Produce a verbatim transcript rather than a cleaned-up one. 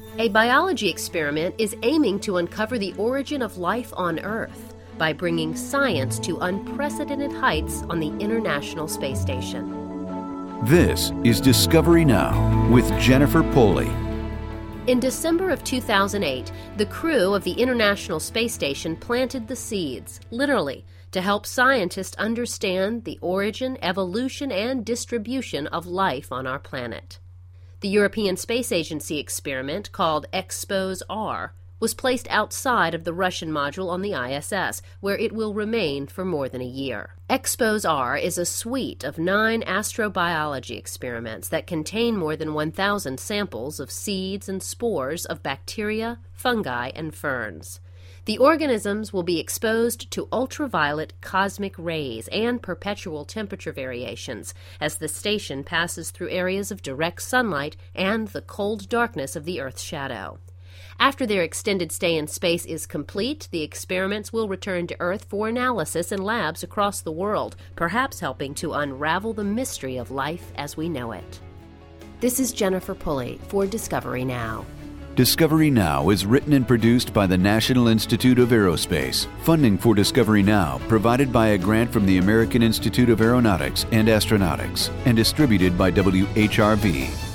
A biology experiment is aiming to uncover the origin of life on Earth by bringing science to unprecedented heights on the International Space Station. This is Discovery Now with Jennifer Pulley. In December of two thousand eight, the crew of the International Space Station planted the seeds, literally, to help scientists understand the origin, evolution, and distribution of life on our planet. The European Space Agency experiment, called EXPOSE-R, was placed outside of the Russian module on the I S S, where it will remain for more than a year. EXPOSE-R is a suite of nine astrobiology experiments that contain more than one thousand samples of seeds and spores of bacteria, fungi, and ferns. The organisms will be exposed to ultraviolet cosmic rays and perpetual temperature variations as the station passes through areas of direct sunlight and the cold darkness of the Earth's shadow. After their extended stay in space is complete, the experiments will return to Earth for analysis in labs across the world, perhaps helping to unravel the mystery of life as we know it. This is Jennifer Pulley for Discovery Now. Discovery Now is written and produced by the National Institute of Aerospace. Funding for Discovery Now provided by a grant from the American Institute of Aeronautics and Astronautics and distributed by W H R V.